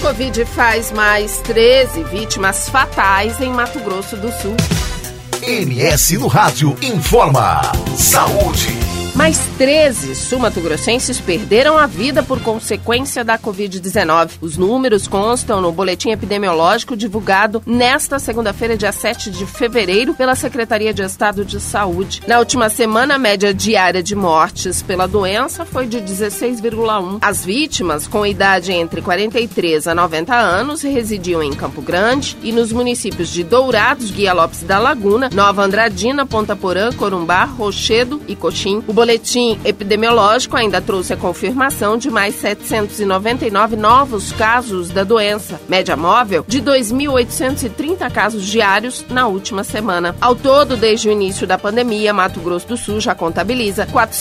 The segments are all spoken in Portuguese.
Covid faz mais 13 vítimas fatais em Mato Grosso do Sul. MS no Rádio informa. Saúde. Mais 13 sul-mato-grossenses perderam a vida por consequência da Covid-19. Os números constam no boletim epidemiológico divulgado nesta segunda-feira, dia 7 de fevereiro, pela Secretaria de Estado de Saúde. Na última semana, a média diária de mortes pela doença foi de 16,1. As vítimas, com idade entre 43 a 90 anos, residiam em Campo Grande e nos municípios de Dourados, Guia Lopes da Laguna, Nova Andradina, Ponta Porã, Corumbá, Rochedo e Coxim. O boletim epidemiológico ainda trouxe a confirmação de mais 799 novos casos da doença, média móvel de 2.830 casos diários na última semana. Ao todo, desde o início da pandemia, Mato Grosso do Sul já contabiliza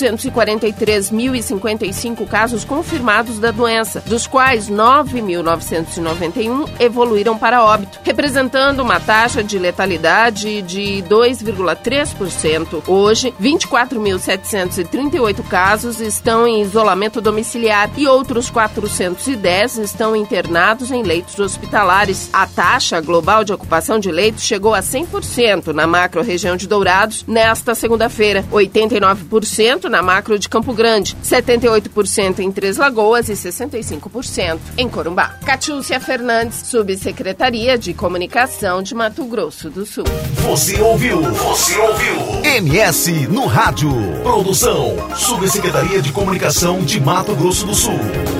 443.055 casos confirmados da doença, dos quais 9.991 evoluíram para óbito, representando uma taxa de letalidade de 2,3%. Hoje, 24.738 casos estão em isolamento domiciliar e outros 410 estão internados em leitos hospitalares. A taxa global de ocupação de leitos chegou a 100% na macro-região de Dourados nesta segunda-feira, 89% na macro de Campo Grande, 78% em Três Lagoas e 65% em Corumbá. Catiúcia Fernandes, Subsecretaria de Comunicação de Mato Grosso do Sul. Você ouviu MS no Rádio. Produção, Subsecretaria de Comunicação de Mato Grosso do Sul.